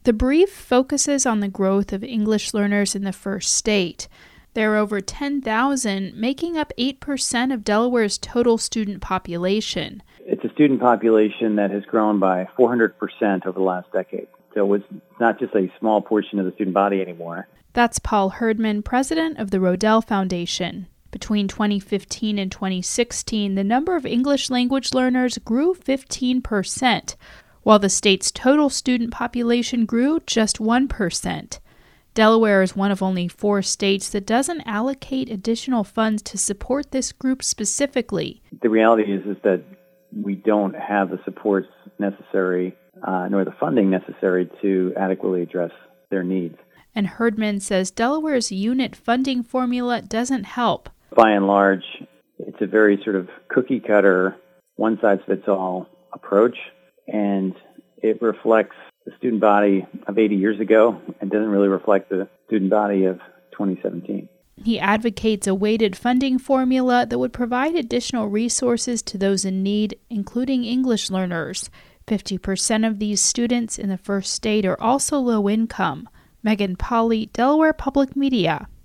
The brief focuses on the growth of English learners in the first state. There are over 10,000, making up 8% of Delaware's total student population. It's a student population that has grown by 400% over the last decade. So it's not just a small portion of the student body anymore. That's Paul Herdman, president of the Rodel Foundation. Between 2015 and 2016, the number of English language learners grew 15%, while the state's total student population grew just 1%. Delaware is one of only 4 states that doesn't allocate additional funds to support this group specifically. The reality is that we don't have the supports necessary, nor the funding necessary to adequately address their needs. And Herdman says Delaware's unit funding formula doesn't help. By and large, it's a very sort of cookie-cutter, one-size-fits-all approach, and it reflects the student body of 80 years ago and doesn't really reflect the student body of 2017. He advocates a weighted funding formula that would provide additional resources to those in need, including English learners. 50% of these students in the first state are also low income. Megan Polly, Delaware Public Media.